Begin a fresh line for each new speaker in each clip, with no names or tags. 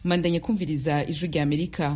Mandanye kumviriza ijwi rya Amerika.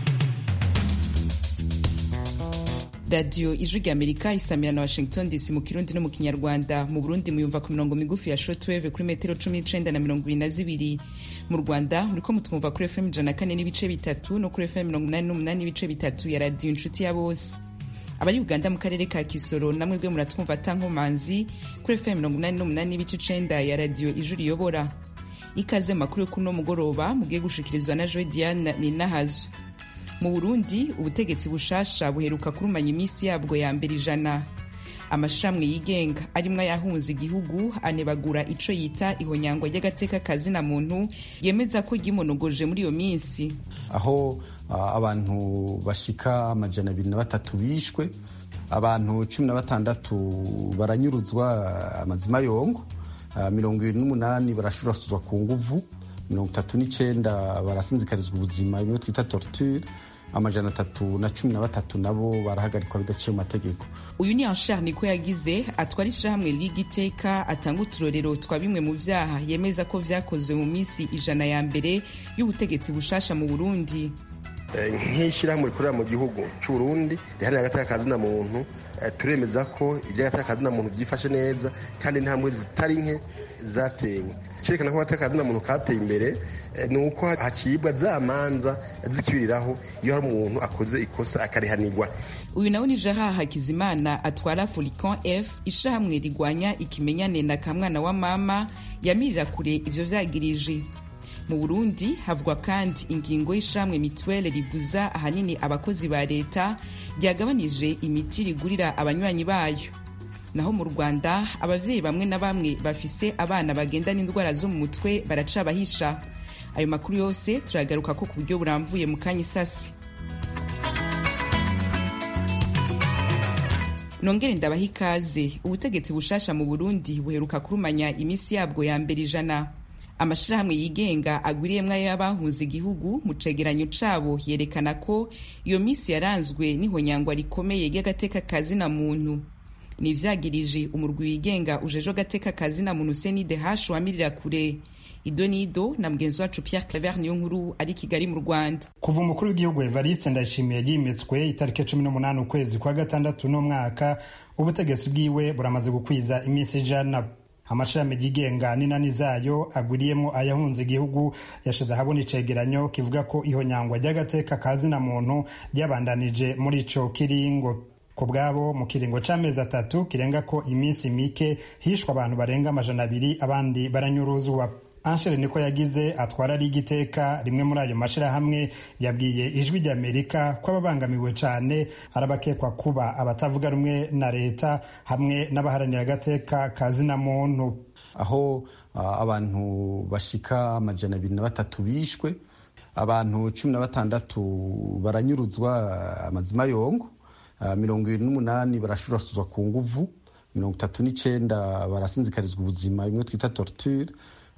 Radio ijwi rya Amerika isamira na Washington DC mu Kirundi no mu Kinyarwanda. Mu Burundi muyumva ku mirongo migufi ya shortwave kuri metero 19 na 22. Mu Rwanda muriko mutwumva kuri FM 104 n'ibice bitatu no kuri FM 88 n'ibice bitatu ya Radio Inshuti ya Bose. Abari Uganda mu karere ka Kisoro namwe bwe muratwumva Tankomanzi kuri FM 88 n'ibice 9 ya Radio Ijwi riyobora. Ikaze makuru kuno mugoroba mugiye gushikirizwa na Joy Diane Ninahazo. Mu Burundi ubutegetsi bushasha buheruka kurumanya imisi yabwo ya mbere 100. Amashramwe yigenga arimwe yahunze igihugu anebagura ico yita ihonyangwa ry'agateka kazi na muntu yemeza ko gimonogoje muri iyo minsi.
Aho abantu bashika 203 bishwe, abantu 16 baranyuruzwa amazima yongo, 28 barashurasuzwa ku nguvu, 39 barasinzikarizwa ubuzima ibyo twita torture, 313 nabo barahagarikwa bidaciye mu mategeko.
Uyu ni Anshar niko yagize atwara ishyirahamwe Ligue Iteka atanga uturorero twa bimwe mu vyaha yemeza ko vyakozwe mu misi 100 ya mbere y'ubutegetsi bushasha mu Burundi.
Nk'ishyirahamwe rikorera mu gihugu cy'u Burundi rihanira agateka kazi na muntu, turemeza ko iby'agateka kazi na muntu byifashe neza kandi intambwe zitari nke zatewe. Cyerekana ko agateka kazi na muntu kateye imbere ni uko hacibwa za manza zikibiriraho iyo hari umuntu akoze ikosa akarihanirwa.
Uyu nawe ni Jaha Hakizimana atwara Folican F, ishyirahamwe rigwanya ikimenyane na kamwana wa mama yamirira kure ivyo vyagirije. Mu Burundi havugwa kandi ingingo y'ishamwe mituelle ribuza ahanini abakozi ba leta ryagabanije imiti rigurira abanywanyi bayo. Naho mu Rwanda abavyeyi bamwe na bamwe bafise abana bagendana indwara zo mu mutwe baraca bahisha. Ayo makuru yose turagaruka ko ku buryo buramvuye mu kanya isasi. Nongere ndabaha ikaze. Ubutegetsi bushasha mu Burundi buheruka kurumanya imisi yabwo ya mbere 100. Amashirahamwe yigenga agwiriyemwo y'abahunze igihugu mu cegeranyo cabo yerekana ko iyo misi yaranzwe n'ihonyangwa rikomeye ry'agateka kazi na muntu. Ni vyagirije umurwi wigenga ujeje agateka kazi na muntu CNDH wamirira kure. Idonido na mgenzi wacu Pierre Claver niyo nkuru ari Kigali mu Rwanda.
Kuva umukuru w'igihugu Evariste Ndayishimiye yimitswe itariki 18 ukwezi kwa gatandatu no mwaka, ubutegetsi bwiwe buramaze gukwiza imisi 100. Amashami yigenga n'inani zayo agwiriyemo ayahunze igihugu yashize ahabona icegeranyo kivuga ko ihonyangwa ry'agateka kazi na muntu ryabandanije muri ico kiringo. Ku bwabo mu kiringo c'amezi 3 kirenga ko iminsi mike hishwa abantu barenga 200 abandi baranyuruzwa. Anshel niko yagize atwara Ligue Iteka rimwe muri ayo mashirahamwe yabwiye ijwi rya Amerika ko ababangamiwe cane arabakekwa kuba abatavuga rumwe na leta hamwe n'abaharanira agateka kazi na muntu.
Aho abantu bashika 203 bishwe, abantu 16 baranyuruzwa amazima yongo, 28 barashurasuzwa ku nguvu, 39 barasinzikarizwa ubuzima ibyo twita torture,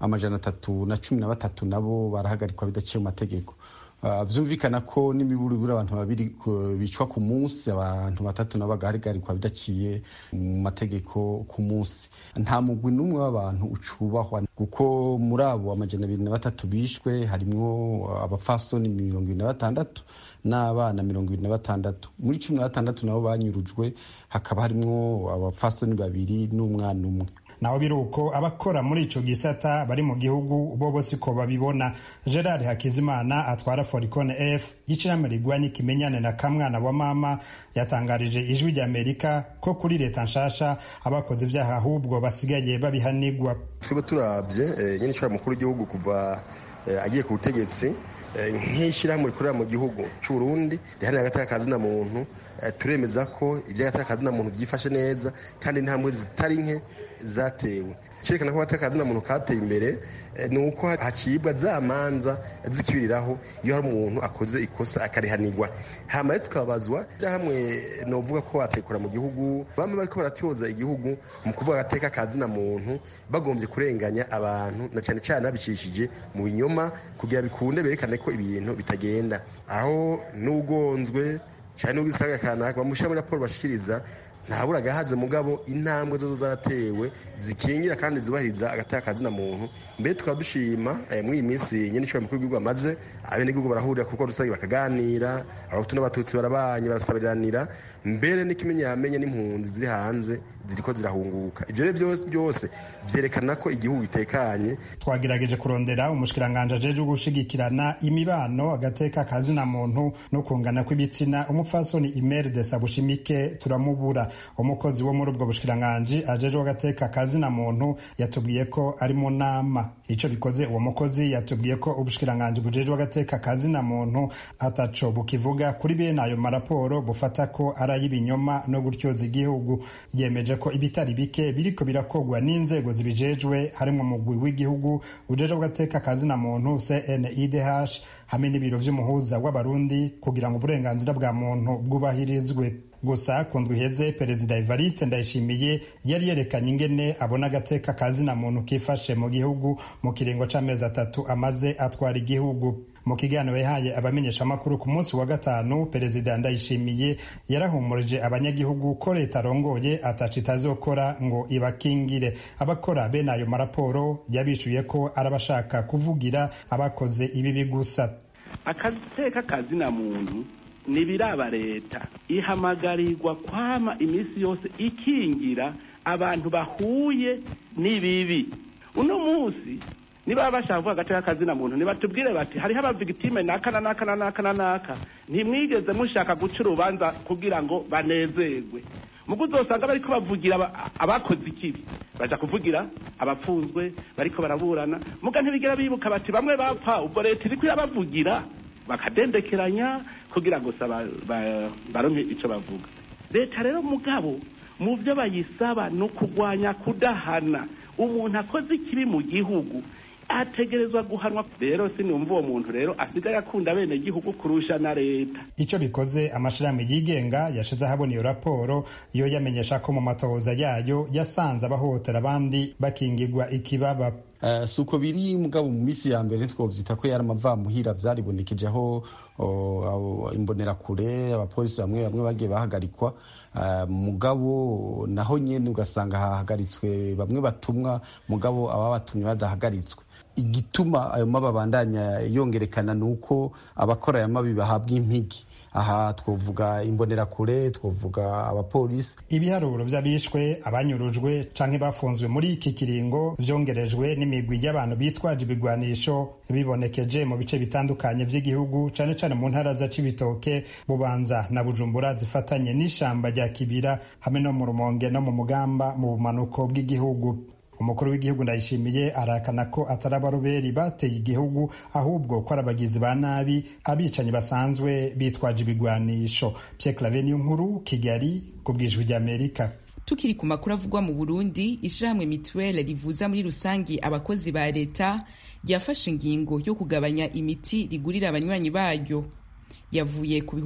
313 nabo barahagarikwa bidaciye mu mategeko. Vyumvikana ko n'imiburibura abantu 2 bicwa ku munsi, abantu 3 nabo bagahagarikwa bidaciye mu mategeko ku munsi. Nta mugwi n'umwe w'abantu ucubahwa kuko muri abo 203 bishwe harimwo abafasoni 26 n'abana 26. Muri 16 nabo banyurujwe hakaba harimwo abafasoni 2 n'umwana umwe.
Naho biruko abakora muri ico gisata bari mu gihugu bobo siko babibona. Gerard Hakizimana atwara Folican F, y'ishyirahamwe rigwanya ikimenyane na kamwana wa mama, yatangarije ijwi rya Amerika ko kuri leta nshasha abakoze ivyaha ahubwo basigaye babihanirwa.
Twebwe turavye nyene cyari mukuru w'igihugu kuva agiye ku butegetsi nk'ishyirahamwe rikorera mu gihugu cy'u Burundi rihanira agateka kazi na muntu, turemeza ko iby'agateka kazi na muntu byifashe neza kandi intambwe zitari nke zatewe. Cyerekana ko agateka kazi na muntu kateye imbere ni uko hacibwa za manza zikibiriraho iyo hari umuntu akoze ikosa akarihanirwa. Hama rero tukabazwa hamwe novuga ko atekora mu gihugu bamwe bariko baratyoza igihugu mu kuvuga agateka kazi na muntu bagombye kurenganya abantu na cyane cyane abicishije mu binyoma kugira bikunde berekane ko ibintu bitagenda. Aho n'ugonzwe cyane n'ubisanga kanaka bamushyira muri raporo bashikiriza ntabura gahaze mugabo intambwe zo zaratewe zikingira kandi zubahiriza agateka kazina muntu. Mbere tukaba dushima muri iyi minsi nyene icyo mukuru w'igihugu amaze abenegihugu barahurira kuko rusange bakaganira, abahutu n'abatutsi barabanye barasabiriranira, mbere n'ikimenyamenye n'impunzi ziri hanze ziriko zirahunguka. Ivyo rero byose vyerekana ko igihugu gitekanye.
Twagerageje kurondera umushikiranganje ajeje gushigikirana imibano agateka kazina muntu no kungana kw'ibitsina umupfasoni Imelda Sabushimike turamubura. Umukozi wo muri ubwo bushikiranganje ajeje agateka kazina muntu yatubwiye ko ari mu nama. Ico bikoze uwo mukozi yatubwiye ko ubushikiranganje bujeje agateka kazina muntu ataco bukivuga kuri bene ayo maraporo bufata ko ari ay'ibinyoma no gutyoza igihugu. Yemeje ko ibitari bike biriko birakogwa n'inzego zibijejwe harimo umugwi w'igihugu ujeje agateka kazina muntu CNIDH hamwe n'ibiro vy'umuhuza w'abarundi kugira ngo uburenganzira bwa muntu bwubahirizwe. Gusa kundwi iheze Perezida Evariste Ndayishimiye yari yerekanye ingene abona agateka kazina muntu kifashe mu gihugu mu kiringo c'amezi 3 amaze atwara igihugu. Mu kiganiro yahaye abamenyeshamakuru ku munsi wa gatanu, Perezida Ndayishimiye yarahumurije abanyagihugu ko leta arongoye ataco itazokora ngo ibakingire. Abakora bene ayo maraporo yabishuye ko arabashaka kuvugira abakoze ibibi gusa.
Agateka kazina muntu nibiraba leta ihamagarirwa kwama imisi yose ikingira abantu bahuye n'ibibi. Uno munsi niba bashaka kuvuga agateka kazina muntu nibatubwire bati hariho abavigitime naka ntimwigeze mushaka guca urubanza kugira ngo banezerwe. Mugo uzosanga bariko bavugira abakoze ikibi, baja kuvugira abapfunzwe bariko baraburana, muga ntibigera bibuka bati bamwe bapfa ubwo leta iriko irabavugira bakadendekeranya kugira ngo baronke ico bavuga. Leta rero mugabo mu byo bayisaba no kugwanya kudahana umuntu akoze ikibi mu gihugu ategerezwa guhanwa. Rero sinumva uwo muntu rero asigaye akunda bene gihugu kurusha na leta.
Ico bikoze amashirahamwe yigenga yashize ahabona iyo raporo yo yamenyesha ko mu matohoza yayo yasanze abahohotera abandi bakingirwa ikibaba.
Suko biri mugabo mu misi ya mbere twovyita ko yari amavamuhira vyaribonekejeho imbonera kure abapolisi bamwe bagiye bahagarikwa, mugabo naho nyene ugasanga hahagaritswe bamwe batumwa mugabo ababatumye badahagaritswe. Igituma ayo mababandanya yongerekana nuko abakora aya mabi bahabwa impigi. Aha twovuga imbonera kure, twovuga abapolisi.
Ibiharuro vy'abishwe, abanyurujwe canke bafunzwe muri iki kiringo vyongerejwe n'imigwi y'abantu bitwaje ibigwanisho bibonekeje mu bice bitandukanye vy'igihugu, cane cane mu ntara za Cibitoke, Bubanza na Bujumbura zifatanye n'ishamba rya Kibira hamwe no mu Rumonge no mu Mugamba mu bumanuko bw'igihugu. Umukuru w'igihugu Ndayishimiye arakana ko atarabaruberi bateye igihugu ahubwo ko arabagizi ba nabi abicanyi basanzwe bitwaje ibigwanisho. Pierre Claver Nkuru, Kigali, kubwijwi rya Amerika.
Tukiri ku makuru avugwa mu Burundi, ishirahamwe Mutuelle rivuza muri rusangi abakozi ba leta ryafashe ingingo yo kugabanya imiti rigurira abanywanyi baryo, yavuye ku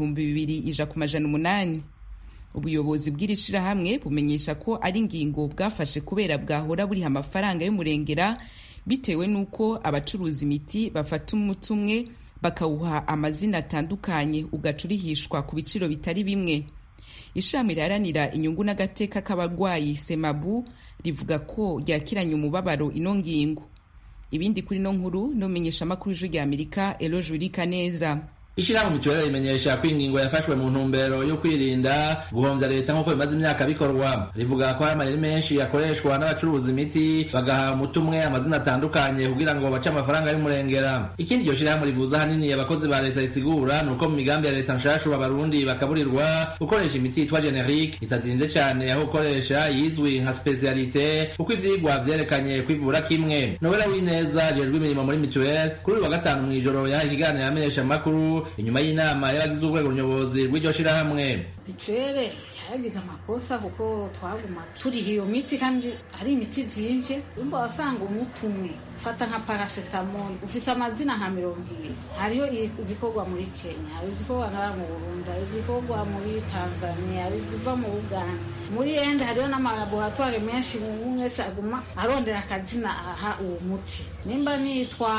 2,100 Ubuyobozi bw'irishirahamwe bumenyesha ko ari ingingo bwafashe kubera bwahora buriha amafaranga y'umurengera bitewe nuko abacuruza imiti bafata umuti umwe bakawuha amazina atandukanye ugacurihishwa ku biciro bitari bimwe. Ishirahamwe riharanira inyungu n'agateka k'abarwayi Semabu rivuga ko ryakiranye umubabaro ino ngingo. Ibindi kuri no nkuru no menyesha makuru y'Ijwi rya Amerika Eloge Wirikaneza.
Ishirahamwe Mutuelle rimenyesha ko ingingo yafashwe mu ntumbero yo kwirinda guhomvya leta nk'uko bimaze imyaka bikorwa. Rivuga ko hari amayeri menshi yakoreshwa n'abacuruza imiti bagaha umuti umwe amazina atandukanye kugira ngo bace amafaranga y'umurengera. Ikindi iryo shirahamwe rivuza hanini abakozi ba leta risigura nuko mu migambi ya leta nshasha abarundi bakaburirwa gukoresha imiti yitwa generique itazinze cane aho gukoresha yizwi nka specialité uko ivyigwa vyerekanye kwivura kimwe. Nobera Wineza ajejwe imirimo muri Mutuelle kuri uyu wa gatanu mw'ijoro yaha ikiganiro amenyesha amakuru inyuma y'inama y'abagize urwego nyobozi rw'iryo shirahamwe.
Mutuelle yagize amakosa kuko twaguma turiha iyo miti kandi ari imiti zimvye, urumva wasanga umuti umwe fata nka paracetamol ufise amazina nka 20 hariyo izikorwa muri Kenya, hari izikorwa mu Burundi, hari izikorwa muri Tanzania, hari iziva mu Uganda, muri Ende hariyo n'amalaboratoire menshi mwese aguma arondera akazina aha uwo muti. Nimba nitwa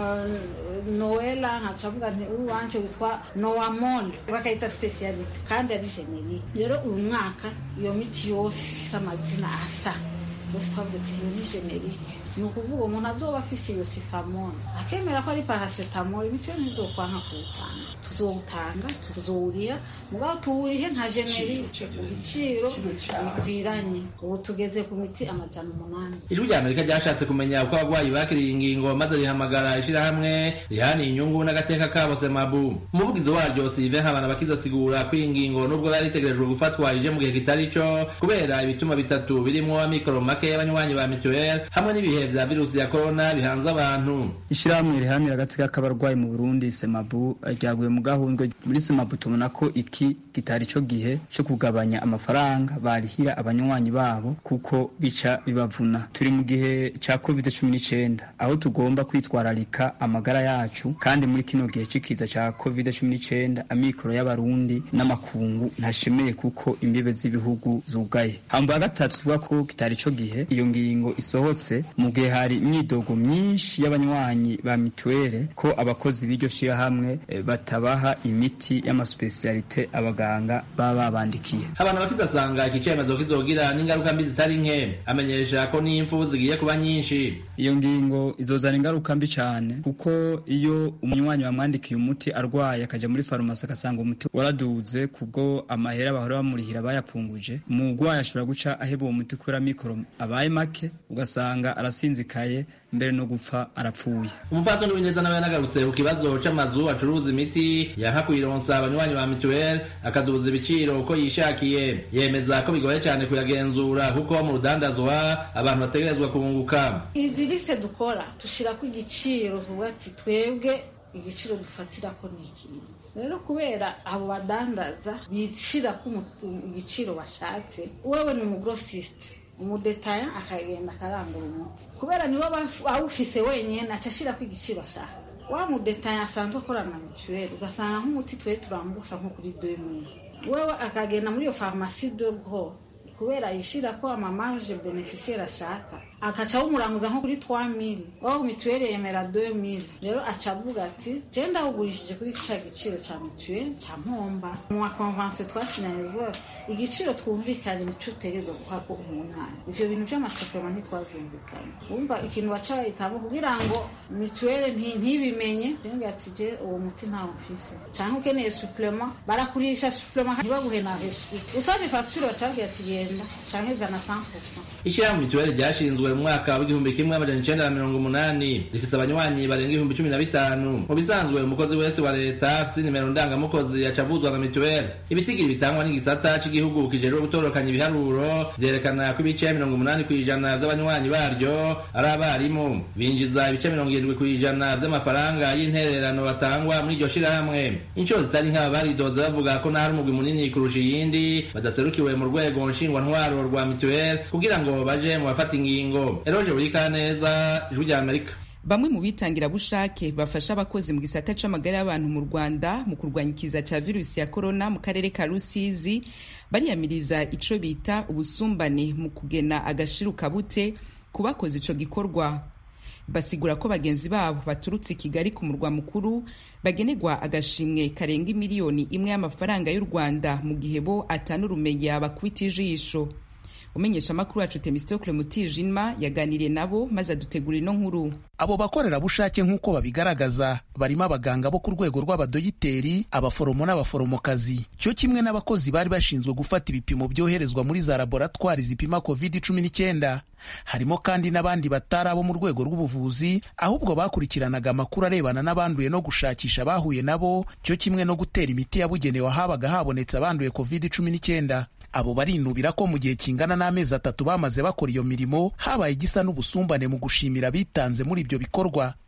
Noela nkacavuga nti uwanje witwa Noamol bakayita speciality kandi ari generique. Rero uyu mwaka iyo miti yose ifise amazina asa twavuze ni generique, ni ukuvuga umuntu azoba afise iyo sifamone akemera ko ari paracetamol bityo ntizokwanka kuwutanga, tuzowutanga tuzowuriha mugabo tuwurihe nka generique ibiciro bikwiranye. Ubu tugeze ku miti 800.
Ijwi rya Amerika ryashatse kumenya uko abagwayi bakiriye ingingo maze rihamagara ishirahamwe rihana inyungu n'agateka kabo Semabu. Umuvugizi waryo Sylvain Habanabakiza asigura ko ingingo nubwo yari itegerejwe gufatwa ije mu gihe kitari cyo kubera ibituma bitatu birimo amikoro make y'abanywanyi ba mituweli hamwe n'ibihe vya virusi ya corona bihanze abantu.
Ishirahamwe rihanira agateka k'abarwayi mu Burundi Semabu ryaguye mu gahundwe. Muri Semabu tubona ko iki kitari cyo gihe cyo kugabanya amafaranga barihira abanywanyi babo kuko bica bibavuna. Turi mu gihe ca COVID-19 aho tugomba kwitwararika amagara yacu, kandi muri kino gihe cikiza ca COVID-19 amikoro y'abarundi n'amakungu ntashemeye kuko imbibe z'ibihugu zugaye. Hamba gatatu tuvuga ko kitari cyo gihe iyo ngingo isohotse mu gihe hari imyidogo myinshi y'abanywanyi ba mituwele ko abakozi b'iryo shirahamwe batabaha imiti y'amaspecialite abaganga baba babandikiye.
Abantu bakizasanga iki cyemezo kizogira n'ingaruka mbi zitari nke, amenyesha ko n'imfu zigiye kuba nyinshi.
Iyo ngingo izozana ingaruka mbi cyane kuko iyo umunywanyi bamwandikiye umuti arwaye akaja muri farumasi akasanga umuti waraduze kubwo amahera bahora bamurihira bayapunguje, umugwayi ashobora guca aheba uwo muti kubera mikoro abaye make ugasanga arasinzikaye mbere no gupfa arapfuye.
Umupfasoni w'ineza nawe yanagarutse ku kibazo c'amazu acuruza imiti yanka kuyironsa abanywanyi ba mituweli akaduza ibiciro uko yishakiye. Yemeza ko bigoye cyane kuyagenzura kuko mu rudandazwa abantu bategerezwa kunguka.
Izi liste dukora tushirako igiciro tuvuga ati twebwe igiciro dufatira ko niki. Rero kubera abo badandaza bicira ku igiciro bashatse, wewe ni umugrossiste umudetaya akagenda akarangura umuti kubera niwe awufise wenyene acashira ku igiciro ashaka. Wa mudetaya asanzwe akorana na mituweli ugasanga nk'umuti twe turambusa nko kuri 2000, wewe akagenda muri iyo pharmacie de gros kubera yishira ko amamarge beneficiaire ashaka akaca umuranguza nko kuri 3000, wao mituweli yemera 2000. Rero acavuga ati genda ugurishije kuri cya giciro cya mituweli cya mpomba mu convention twasinanye igiciro twumvikanye nico terezo kwako umunani. Ivyo bintu by'amasuplement ntitwavyumvikanye. Umva ikintu baca bayitabo kugira ngo mituweli ntibimenye denga ati je uwo muti nta office cyangwa ukeneye supplement barakurisha supplement ntibaguhe na resu usabye facture bacabwiye ati genda cyangwa zana 100%.
Ishirahamwe mituweli ryashinzwe mu mwaka w'igihumbi kimwe amajana 1980 rifise abanywanyi barenga 1015. Mu bisanzwe umukozi wese wa leta afise nimero ndangamukozi yacavuzwa na mituweli. Ibitigiri bitangwa n'igisata cy'igihugu kijejwe gutorokanya ibiharuro vyerekana ko ibice 80% z'abanywanyi baryo ari abarimu, binjiza ibice 70% vy'amafaranga y'intererano batangwa muri iryo shirahamwe. Inshuro zitari nk'aba baridoza bavuga ko nahari umugwi munini kurusha iyindi badaserukiwe mu rwego nshingwantwaro rwa mituweli kugira ngo baje mu bafata ingingo. Eroje Burikaneza, Ijwi rya Amerika.
Bamwe mu bitangira bushake bafasha abakozi mu gisata c'amagara y'abantu mu Rwanda mu kurwanya ikiza ca virusi ya corona mu karere ka Rusizi bariyamiriza ico bita ubusumbane mu kugena agashiruka bute ku bakoze ico gikorwa. Basigura ko bagenzi babo baturutse Kigali ku murwa mukuru bagenerwa agashimwe karenga miliyoni imwe y'amafaranga y'u Rwanda mu gihe bo atanurumenya bakubita ijisho. Umenyesha makuru wacu Temistocle Mutijinma yaganiriye nabo maze adutegura ino nkuru.
Abo bakorera bushake nk'uko babigaragaza barimo abaganga bo ku rwego rw'abadoyiteri, abaforomo n'abaforomokazi, cyo kimwe n'abakozi bari bashinzwe gufata ibipimo byoherezwa muri za laboratwari zipima COVID-19. Harimo kandi n'abandi batari abo mu rwego rw'ubuvuzi ahubwo bakurikiranaga amakuru arebana n'abanduye no gushakisha bahuye nabo, cyo kimwe no gutera imiti yabugenewe habaga habonetse abanduye COVID-19. Abo barinubira ko mu gihe kingana n'amezi 3 bamaze bakora iyo mirimo habaye igisa n'ubusumbane mu gushimira bitanze muri ibyo bikorwa.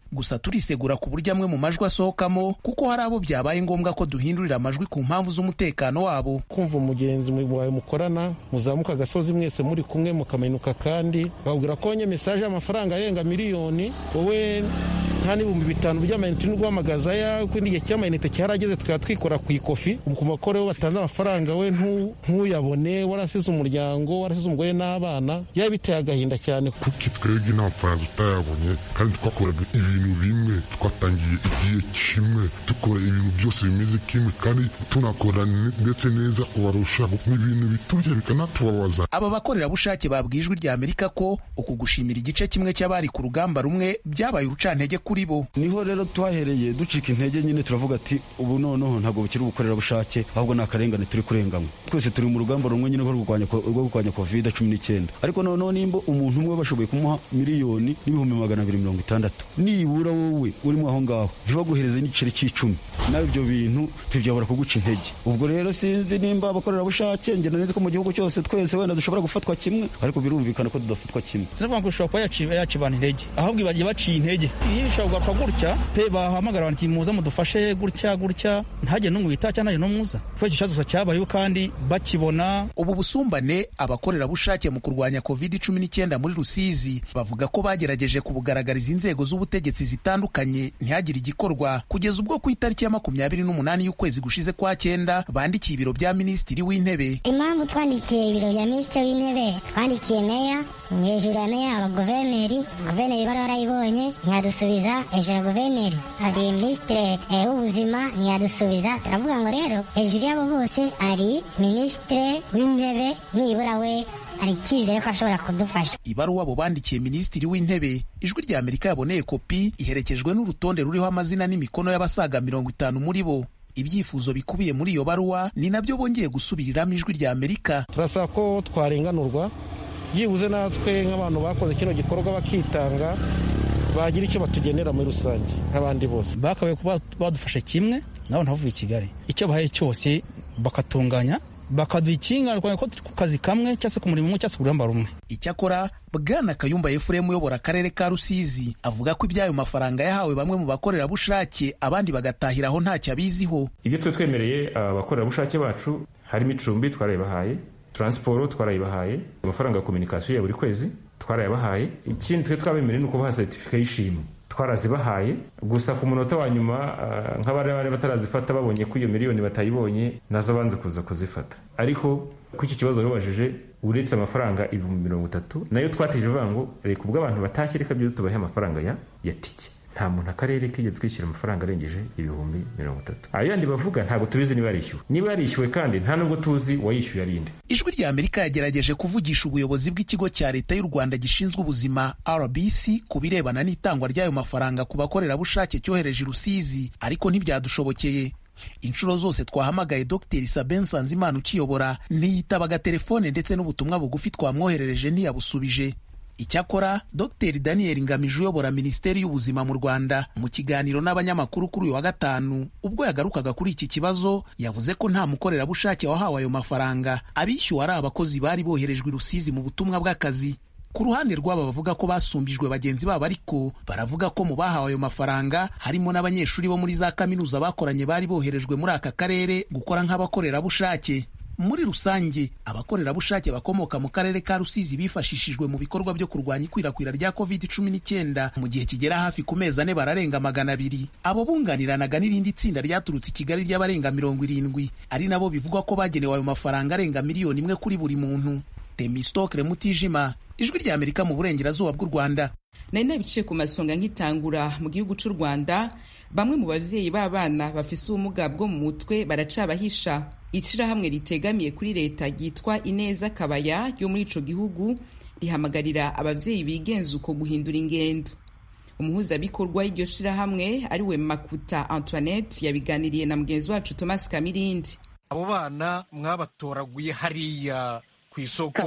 gusa turisegura ku buryo amwe mu majwi asohokamo kuko hari abo byabaye ngombwa ko duhindurira amajwi ku mpamvu z'umutekano wabo.
Kumva umugenzi wawe mukorana muzamuka agasozi mwese muri kumwe mukamenuka kandi babwira ko nye message y'amafaranga arenga miliyoni wowe nta n'ibihumbi 5 by'amayinite n'uguhamagaza ya kwindi gihe cy'amayinite cyarageze tukaba twikora ku ikofi ku makore batanze amafaranga we ntuyabone warasize umuryango warasize umugore n'abana yaba biteye agahinda cyane.
Kuki twebwe n'amafaranga tutayabonye kandi twakoraga ibintu bimwe twatangiye igihe kimwe dukora ibintu byose bimeze kimwe kandi tunakora ndetse neza kubarusha n'ibintu biturya bikanatubabaza.
Aba bakorerabushake babwiye Ijwi rya Amerika ko uku gushimira igice kimwe cy'abari ku rugamba rumwe byabaye urucantege kuri bo.
Niho rero twahereye ducika intege nyine turavuga ati ubu noneho ntabwo bukiri ubukorerabushake ahubwo ni akarengane turi kurenganywa. Twese turi mu rugamba rumwe nyine rwo kurwanya COVID-19 ariko noneho nimba umuntu umwe bashoboye kumuha miliyoni n'ibihumbi 260 nibura wowe urimo aho ngaho ntibaguhereze n'igiceri cy'icumi nawe ibyo bintu ntibyabura kuguca intege. Ubwo rero sinzi nimba abakorerabushake ngenda neza ko mu gihugu cyose twese wenda dushobora gufatwa kimwe ariko birumvikana ko tudafatwa kimwe.
Sinavuga ko ushobora kuba yacibana intege ahubwo bagiye baciye intege. Iyi bishobora gupfa gutya pe bahamagara abantu muza mudufashe gutya ntajye n'umwe bita cyane n'umuza kuko icyo kibazo cyabayeho kandi bakibona.
Ubu busumbane abakorerabushake mu kurwanya COVID-19 muri Rusizi bavuga ko bagerageje kubugaragariza inzego z'ubutegetsi zitandukanye ntihagire igikorwa kugeza ubwo ku itariki ya 28 y'ukwezi gushize kwa 9 bandikiye ibiro bya Minisitiri w'Intebe.
Impamvu twandikiye ibiro bya Minisitiri w'Intebe twandikiye meya hejuru ya meya abaguverineri bari barayibonye ntiyadusubiza hejuru ya guverineri hari Minisitiri w'ubuzima ntiyadusubiza. Turavuga ngo rero hejuru yabo bose ari Minisitiri w'Intebe nibura we hari icyizere ko ashobora kudufasha.
Ibaruwa abo bandikiye Minisitiri w'Intebe Ijwi rya Amerika yaboneye kopi iherekejwe n'urutonde ruriho amazina n'imikono y'abasaga 50 muri bo. Ibyifuzo bikubiye muri iyo baruwa ni nabyo bongeye gusubiriramo Ijwi rya Amerika.
Turasaba ko twarenganurwa yibuze natwe nk'abantu bakoze kino gikorwa bakitanga bagira icyo batugenera muri rusange nk'abandi bose.
Bakabaye kuba badufashe kimwe nabo ntavuye i Kigali icyo bahaye cyose bakatunganya bakadukinga ku kazi kamwe cyangwa se ku murimo umwe cyangwa se ku rugamba rumwe.
Icyakora Bwana Kayumba Efuremu uyobora akarere ka Rusizi avuga ko ibyayo mafaranga yahawe bamwe mu bakorerabushake abandi bagatahiraho ntacyo abiziho.
Ibyo twe twemereye abakorerabushake bacu harimo icumbi twarayibahaye, transport twarayibahaye, amafaranga ya communication ya buri kwezi twarayabahaye. Ikindi twe twabemereye nuko baha certificate y'ishimwe twarazibahaye, gusa ku munota wa nyuma nk'abari batarazifata babonye ko iyo miliyoni batayibonye nazo banze kuza kuzifata. Ariko ku iki kibazo babajije uretse amafaranga 30,000 nayo twateje bango reka ubwo abantu batashye reka byo tubahe amafaranga ya tike. Nta muntu akarere kigeze kwishyura amafaranga arengeje 30,000. Ayo yandi bavuga ntabwo tubizi niba yarishyuwe kandi nta nubwo tuzi wayishyuye arinde.
Ijwi rya Amerika yagerageje kuvugisha ubuyobozi bw'ikigo cya leta y'u Rwanda gishinzwe ubuzima RBC ku birebana n'itangwa ry'ayo mafaranga ku bakorerabushake cyohereje Rusizi ariko ntibyadushobokeye. Inshuro zose twahamagaye Dr. Sabin Nsanzimana ukiyobora ntiyitabaga telefone ndetse n'ubutumwa bugufi twamwoherereje ntiyabusubije. Icyakora Dr. Daniel Ngamije uyobora Minisiteri y'Ubuzima mu Rwanda mu kiganiro n'abanyamakuru kuri uyu wa gatanu ubwo yagarukaga kuri iki kibazo yavuze ko nta mukorerabushake wahawe ayo mafaranga abishyuwe ari abakozi bari boherejwe Rusizi mu butumwa bw'akazi. Ku ruhande rw'aba bavuga ko basumbijwe bagenzi babo ariko baravuga ko mu bahawe ayo mafaranga harimo n'abanyeshuri bo muri za kaminuza bakoranye bari boherejwe muri aka karere gukora nk'abakorerabushake. Muri rusange abakorerabushake bakomoka mu karere ka Rusizi bifashishijwe mu bikorwa byo kurwanya ikwirakwira rya COVID-19 mu gihe kigera hafi ku mezi 4 bararenga 200. Abo bunganiranaga n'irindi tsinda ryaturutse i Kigali ry'abarenga 70 ari nabo bivugwa ko bagenewe ayo mafaranga arenga 1 miliyoni kuri buri muntu. Temistokre Mutijima, Ijwi rya Amerika mu burengerazuba bw'u Rwanda.
Nari nabiciye ku masonga nk'itangura mu gihugu cy'u Rwanda bamwe mu bavyeyi b'abana bafise ubumuga bwo mu mutwe baracabahisha. Ishirahamwe ritegamiye kuri leta ryitwa Ineza Kabaya ryo muri ico gihugu rihamagarira abavyeyi bigenza uko guhindura ingendo. Umuhuzabikorwa y'iryo shirahamwe ari we Makuta Antoinette yabiganiriye na mugenzi wacu Thomas Kamirindi.
Abo bana mwabatoraguye hariya ku isoko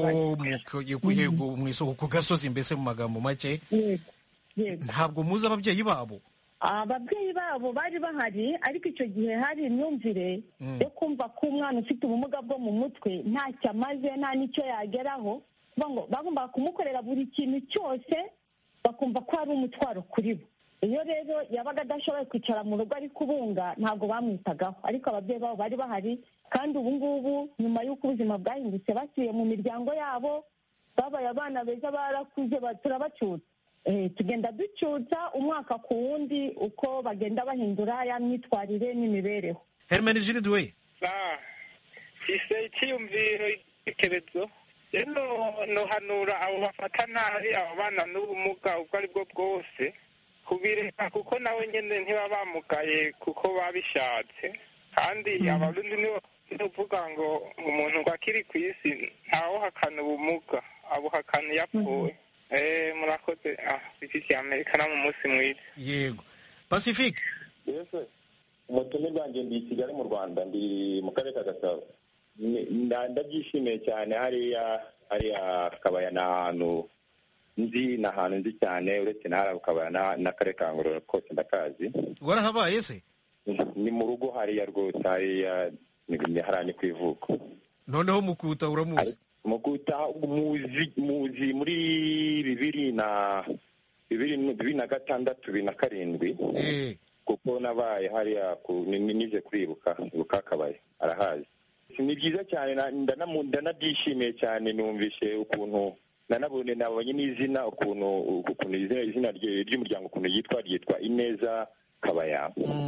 mu isoko ku gasozi mbese mu magambo make ntabwo muzi ababyeyi babo.
Ababyeyi babo bari bahari ariko icyo gihe hari imyumvire yo kumva ko umwana ufite ubumuga bwo mu mutwe ntacyo amaze nta n'icyo yageraho bagomba kumukorera buri kintu cyose bakumva ko ari umutwaro kuri bo. iyo rero yabaga adashoboye kwicara mu rugo ari kubunga ntabwo bamwitagaho, ariko ababyeyi babo bari bahari. Kandi ubu ngubu nyuma y'uko ubuzima bwahindutse basubiye mu miryango yabo, babaye abana beza, barakuze, turabacyutsa. Tugenda ducyutsa umwaka ku wundi uko bagenda bahindura ya myitwarire n'imibereho.
Hermenegilde we
ise icyiyumviro ikerezo rero nohanura abo bafata nabi abo bana n'ubumuga ubwo ari bwo bwose kubireka, kuko nawe nyine ntibaba bamugaye kuko babishatse. Kandi abarundi nibo uvuga ngo umuntu ngo akiri ku isi ntawuhakana ubumuga, abuhakana yapfuye. Murakoze iki cya Amerika no mu munsi mwiza.
Yego. Pacifique.
Yese. Umutumire bwanjye ndi i Kigali mu Rwanda, ndi mu karere ka Gasabo. Ndabyishimiye cyane hariya Kabaya ni ahantu nzi cyane, uretse n'ahari Kabaya n'akarere ka Ngororero kose ndakazi.
Warahabaye se?
Ni mu rugo hariya rwose, hariya ni ku ivuko.
Noneho Mukuta uramuzi?
Mukuta muzi muri 2006 2007 kuko nabaye hariya nije kuribuka Kabaya arahazi. Ni byiza cyane, ndanabyishimiye cyane. Numvishe ukuntu nabonye n'izina ukuntu izina ry'umuryango ukuntu yitwa Ineza Kabaya.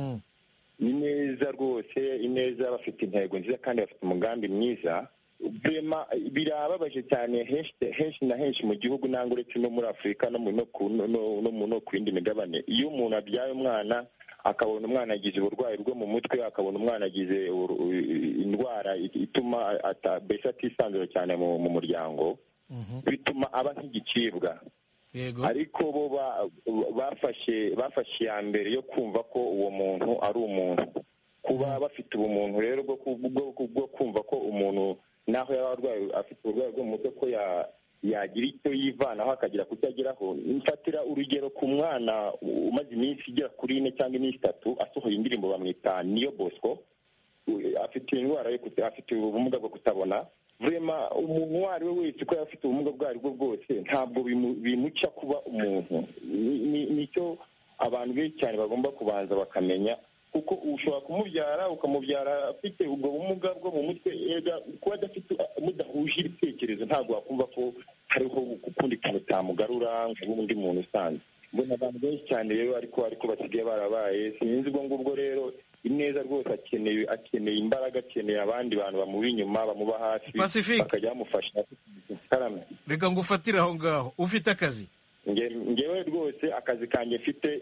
Ineza rwose, Ineza bafite intego nziza kandi bafite umugambi mwiza. Birababaje cyane henshi na henshi mu gihugu, nangwa uretse no muri Afurika no ku yindi migabane. Iyo umuntu abyaye umwana akabona umwana agize uburwayi bwo mu mutwe, akabona umwana agize indwara ituma mbese atisanzura cyane mu muryango, bituma aba nk'igicibwa. Ariko bo bafashe iya mbere yo kumva ko uwo muntu ari umuntu, kuba bafite ubumuntu rero bwo kumva ko umuntu naho yaba afite uburwayi bwo mu mutwe ko yagira icyo yivanaho akagira kutageraho. Mfatira urugero ku mwana umaze iminsi igera kuri 4 cyangwa 3 asohoye indirimbo bamwita Niyo Bosco, afite indwara afite ubumuga bwo kutabona. Vrema umuntu uwo ari we wese ko afite ubumuga bwo ari bwo bwose ntabwo bimuca kuba umuntu. Nicyo abantu benshi cyane bagomba kubanza bakamenya, kuko ushobora kumubyara ukamubyara afite ubwo bumuga bwo mu mutwe, kuba adafite mudahuje ibitekerezo ntabwo wakumva ko hariho ukundi kintu utamugarura nk'undi muntu usanzwe. Mbona abantu benshi cyane rero ariko basigaye barabaye, sinzi ubwo ngubwo rero Ineza rwose akeneye imbaraga, akeneye abandi bantu bamuba inyuma bamuba hafi bakajya bamufasha.
Reka ngufatire aho ngaho, ufite akazi?
Ngewe rwose akazi kanjye mfite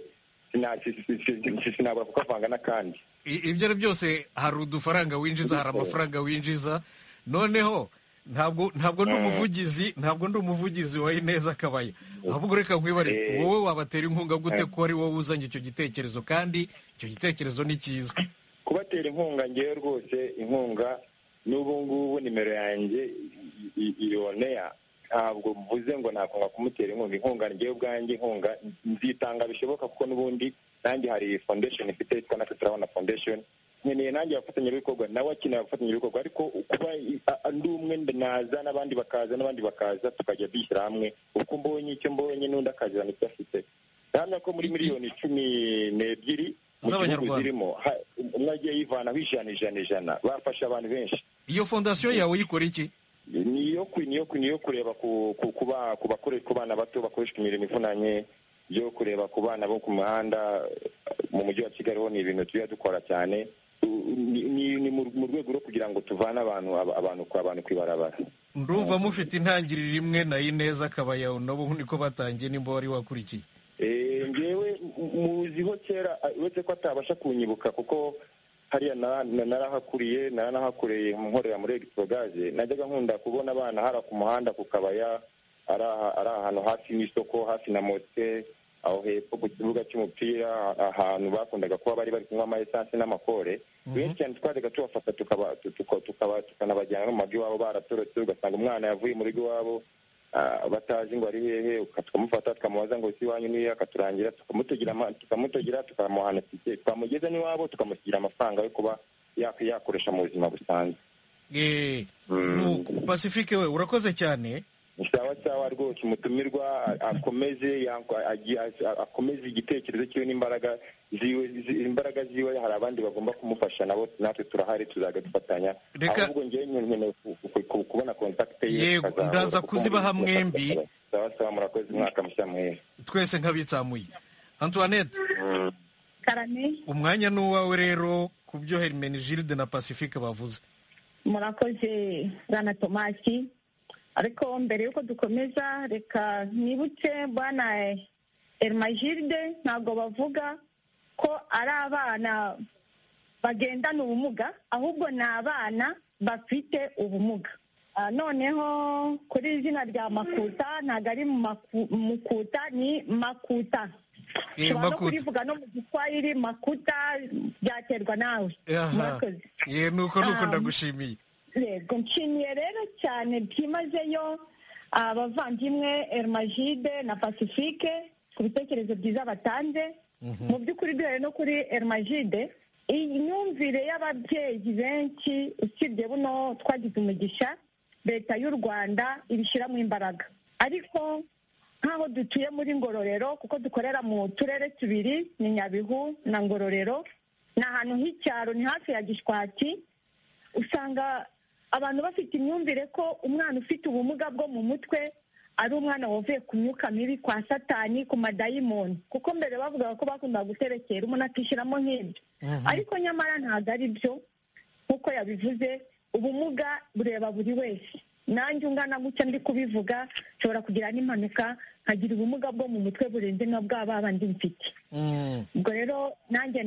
sinabura kukavanga n'akandi.
Ibyo ari byose hari udufaranga winjiza, hari amafaranga winjiza. Noneho ntabwo ndi umuvugizi wa Ineza Kabaya, ahubwo reka nkwibare, wowe wabatera inkunga gute ko ari wowe uzanye icyo gitekerezo, kandi icyo gitekerezo ni cyiza?
Kubatera inkunga, ngewe rwose inkunga n'ubu ngubu nimero yanjye iyonea, ntabwo mvuze ngo nakunga kumutera inkunga ngewe ubwanjye inkunga nzitanga bishoboka, kuko n'ubundi nanjye hari foundation ifite yitwa Natwe Turabona Foundation. Nkeneye nanjye abafatanyabikorwa, nawe akeneye abafatanyabikorwa, ariko kuba ndi umwe naza n'abandi bakaza tukajya dushyira hamwe, uko mbonye icyo mbonye n'undi akazana icyo afite. Ndahamya ko muri 12 mu gihugu zirimo umwe agiye yivanaho ijana bafasha abantu benshi.
Iyo fondasiyo yawe yikora iki?
Niyo kureba ku bana bato bakoreshwa imirimo ivunanye, yo kureba ku bana bo ku muhanda. Mu mujyi wa Kigali ho ni ibintu tujya dukora cyane, ni mu rwego rwo kugira ngo tuvane abantu kwibarabara.
Ndumva mufite intangiriro imwe na Ineza Kabaya, nabo niko batangiye, nimba wari wakurikiye.
Ngewe muziho kera, uretse ko atabasha kunyibuka kuko hariya naranahakoreye nkorera muri Electrogaze. Najyaga nkunda kubona abana hara ku muhanda ku Kabaya, ari ahantu hafi y'isoko, hafi na mote, aho hepfo ku kibuga cy'umupira, ahantu bakundaga kuba bari kunywa ama essence n'amakore. Benshi cyane twajyaga tubafata tukanabajyana no mu mago iwabo baratorotse, ugasanga umwana yavuye muri go iwabo batazi ngo ari hehe, tukamufata tukamubaza ngo si iwanyu niyo, akaturangira, tukamutegera tukamuhana tike, twamugeza n'iwabo tukamusigira amafaranga yo kuba yakoresha mu buzima busanzwe.
Pacifique we urakoze cyane.
ni sawa rwose umutumirwa akomeze igitekerezo cyiwe n'imbaraga ziwe hari abandi bagomba kumufasha nabo natwe turahari tuzaga dufatanya ahubwo ngewe nkeneye kubona kontakite ye
yego ndaza kuzibaha mwembi
sawa murakoze umwaka mushya mwiza
twese nk'abitsamuye Antoinette
karame
umwanya ni uwawe rero ku byo Hermenegilde na Pacifique bavuze
murakoze Bwana Tomasi ariko mbere yuko dukomeza reka nibutse Bwana Hermenegilde ntabwo bavuga ko ari abana bagendana ubumuga ahubwo ni abana bafite ubumuga noneho kuri izina rya Makuta ntabwo ari Mukuta ni Makuta ushobora no kurivuga no mu Giswahili Makuta byaterwa nawe murakoze
nuko ndagushimiye
yego nshimiye rero cyane byimazeyo abavandimwe Hermenegilde na Pacifique ku bitekerezo byiza batanze mu by'ukuri duhere no kuri Hermenegilde imyumvire y'ababyeyi benshi usibye buno twagize umugisha leta y'u Rwanda ibishyiramo imbaraga ariko nk'aho dutuye muri Ngororero kuko dukorera mu turere tubiri ni Nyabihu na Ngororero ni ahantu h'icyaro ni hafi ya Gishwati usanga abantu bafite imyumvire ko umwana ufite ubumuga bwo mu mutwe ari umwana wavuye ku myuka mibi kwa satani ku madayimoni kuko mbere bavugaga ko bakundaga guterekera umuntu akishyiramo nk'ibyo ariko nyamara ntabwo ari byo nk'uko yabivuze ubumuga bureba buri wese nanjye ungana gutya ndi kubivuga nshobora kugira n'impanuka nkagira ubumuga bwo mu mutwe burenze na bwa bandi mfite ubwo rero nanjye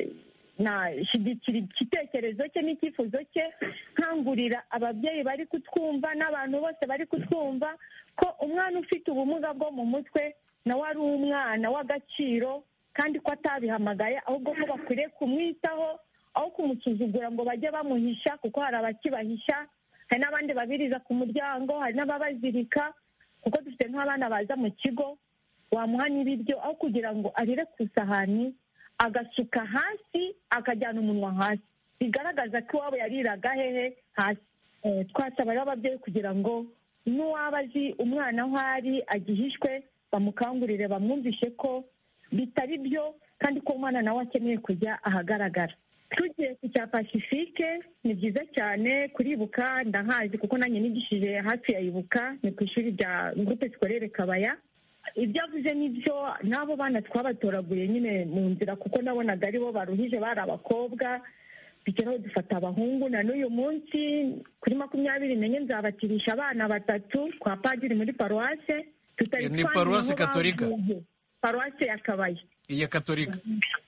nashyigikira igitekerezo cye n'icyifuzo cye nkangurira ababyeyi bari kutwumva n'abantu bose bari kutwumva ko umwana ufite ubumuga bwo mu mutwe nawe ari umwana w'agaciro kandi ko atabihamagaye ahubwo ko bakwiriye kumwitaho aho kumusuzugura ngo bajye bamuhisha kuko hari abakibahisha hari n'abandi babiriza ku muryango hari n'ababazirika kuko dufite nk'abana baza mu kigo wamuha n'ibiryo aho kugira ngo arire ku isahani agasuka hasi akajyana umunwa hasi bigaragaza ko iwabo yariraga hehe hasi twasaba rero ababyeyi kugira ngo n'uwaba azi umwana aho ari agihishwe bamukangurire bamwumvishe ko bitari byo kandi ko umwana nawe akeneye kujya ahagaragara tugiye ku cya Pacifique ni byiza cyane kuribuka ndahazi kuko nanjye nigishije hafi ya Ibuka ni ku ishuri rya Groupe Scolaire Kabaya ibyo avuze nibyo n'abo bana twabatoraguye nyine mu nzira kuko nabonaga ari bo baruhije bari abakobwa bigeraho dufata abahungu na n'uyu munsi kuri 24 nzabatirisha abana 3 kwa padiri muri paruwase
ni paruwase katolika
paruwase ya Kabaya
iya katolika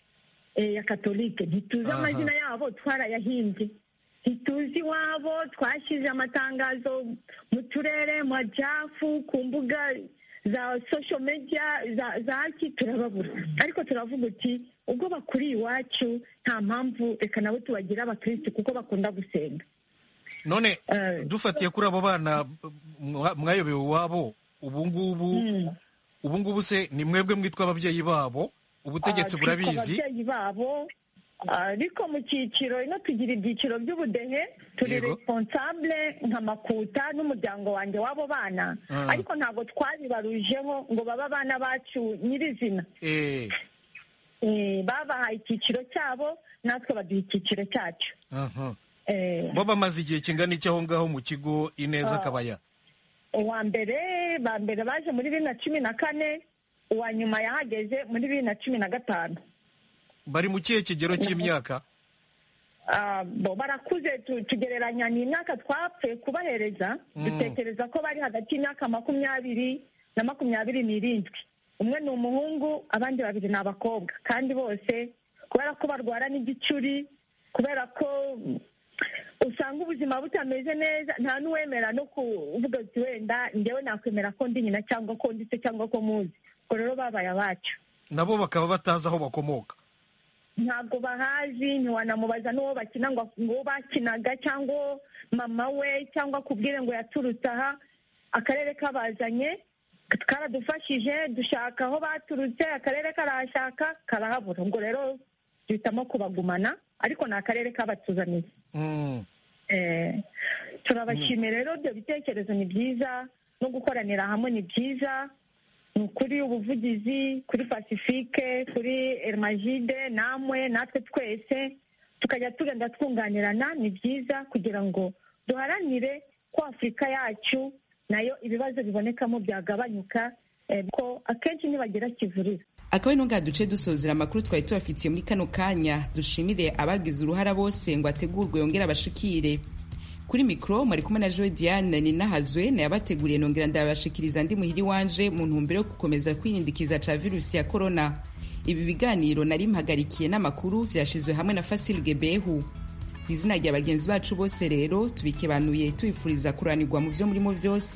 ya katolike ntituzi amazina yabo twarayahimbye ntituzi iwabo twashyize amatangazo mu turere mu jafu ku mbuga za social media za turababura ariko turavuga uti ubwo bakuriye iwacu nta mpamvu reka nabo tubagira abakirisitu kuko bakunda gusenga
none dufatiye kuri abo bana mwayobewe iwabo ubu ngubu se ni mwebwe mwitwa ababyeyi babo ubutegetsi burabizi
ababyeyi babo ariko mu cyiciro ino tugira ibyiciro by'ubudehe turi responsable nka Makuta n'umuryango wanjye w'abo bana ariko ntabwo twabibarujeho ngo baba abana bacu nyirizina babahaye icyiciro cyabo natwe baduha icyiciro cyacu
bo bamaze igihe kingana iki aho ngaho mu kigo Ineza Kabaya
uwa mbere baje muri 2014 uwa nyuma yahageze muri 2015
bari mu kihe kigero cy'imyaka
barakuze tugereranya n'imyaka twapfuye kubahereza dutekereza ko bari hagati y'imyaka 20 na 27 umwe ni umuhungu abandi babiri ni abakobwa kandi bose kubera ko barwara n'igicuri kubera ko usanga ubuzima butameze neza nta n'uwemera no kuvuga ati wenda njyewe nakwemera ko ndi nyina cyangwa ko ndetse cyangwa ko muzi ubwo rero babaye abacu
nabo bakaba batazi aho bakomoka
ntabwo bahazi ntiwanamubaza n'uwo bakina ngo bakinaga cyangwa mama we cyangwa kubwire ngo yaturutse aha akarere kabazanye karadufashije dushaka aho baturutse akarere karahashaka karahabura ubwo rero duhitamo kubagumana ariko ni akarere kabatuzaniye turabashimiye rero ibyo bitekerezo ni byiza no gukoranira hamwe ni byiza. Ni ukuri ubuvugizi kuri Pacifique, kuri Hermagide, namwe natwe twese tukajya tugenda twunganirana, ni byiza kugira ngo duharanire ko Afurika yacu nayo ibibazo bibonekamo byagabanyuka, ko akenshi ntibagira kivurira.
Akaba ino ngaha duce dusozera amakuru twari tubafitiye muri kano kanya. Dushimire abagize uruhara bose ngo ategurwe yongera abashikire. Kuri mikro mwari kumwe na Joy Diane Ninahazwe na yabateguriye nongera ndabashikiriza ndi muhiri wanje mu ntumbero yo gukomeza kwirindikiza ca virusi ya corona. Ibi biganiro nari mpagarikiye n'amakuru vyashizwe hamwe na Fasil Gebehu. Kw'izina rya bagenzi bacu bose rero tubikebanuye tubifuriza kuranirwa mu vyo murimo vyose.